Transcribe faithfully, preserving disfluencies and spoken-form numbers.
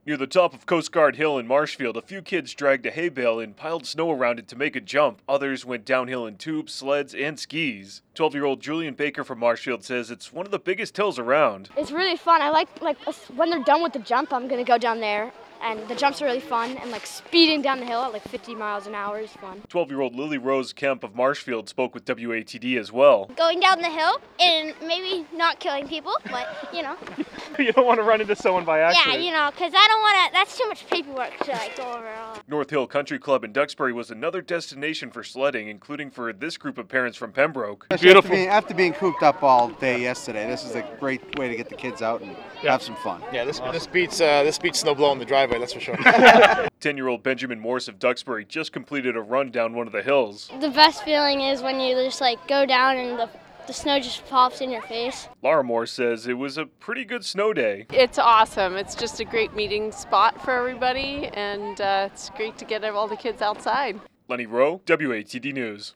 Near the top of Coast Guard Hill in Marshfield, a few kids dragged a hay bale and piled snow around it to make a jump. Others went downhill in tubes, sleds, and skis. twelve-year-old Julian Baker from Marshfield says it's one of the biggest hills around. It's really fun. I like, like when they're done with the jump, I'm going to go down there. And the jumps are really fun, and like speeding down the hill at like fifty miles an hour is fun. twelve-year-old Lily Rose Kemp of Marshfield spoke with W A T D as well. Going down the hill and maybe not killing people, but you know. You don't want to run into someone by accident. Yeah, you know, because I don't want to, that's too much paperwork to like go over all. North Hill Country Club in Duxbury was another destination for sledding, including for this group of parents from Pembroke. Beautiful. After being, after being cooped up all day yesterday, this is a great way to get the kids out and Yeah. have some fun. Yeah, this this beats uh, this beats snow blowing the driveway, that's for sure. ten-year-old Benjamin Morse of Duxbury just completed a run down one of the hills. The best feeling is when you just like go down and the, the snow just pops in your face. Laura Morse says it was a pretty good snow day. It's awesome. It's just a great meeting spot for everybody, and uh, it's great to get all the kids outside. Lenny Rowe, W A T D News.